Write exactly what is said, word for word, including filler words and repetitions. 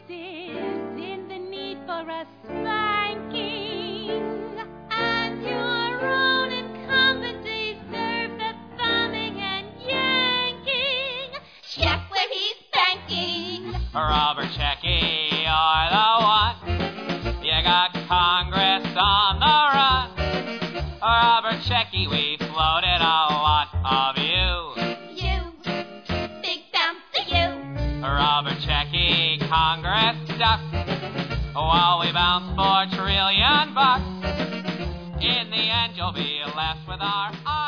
assist in the need for a spanking, and your own incumbency serve the thumbing and yanking. Check where he's banking. Robert Checky, you're the one. You got Congress on the run. Robert Checky, we floated a lot of you. You, big bounce to you. Robert Checky, Congress duck, while we bounce four trillion bucks. In the end, you'll be left with our